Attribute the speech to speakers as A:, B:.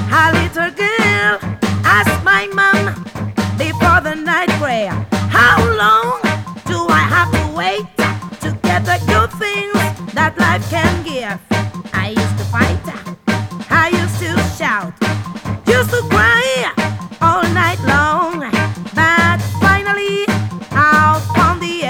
A: A little girl asked my mom before the night prayer, how long do I have to wait to get the good things that life can give? I used to fight, I used to shout, used to cry.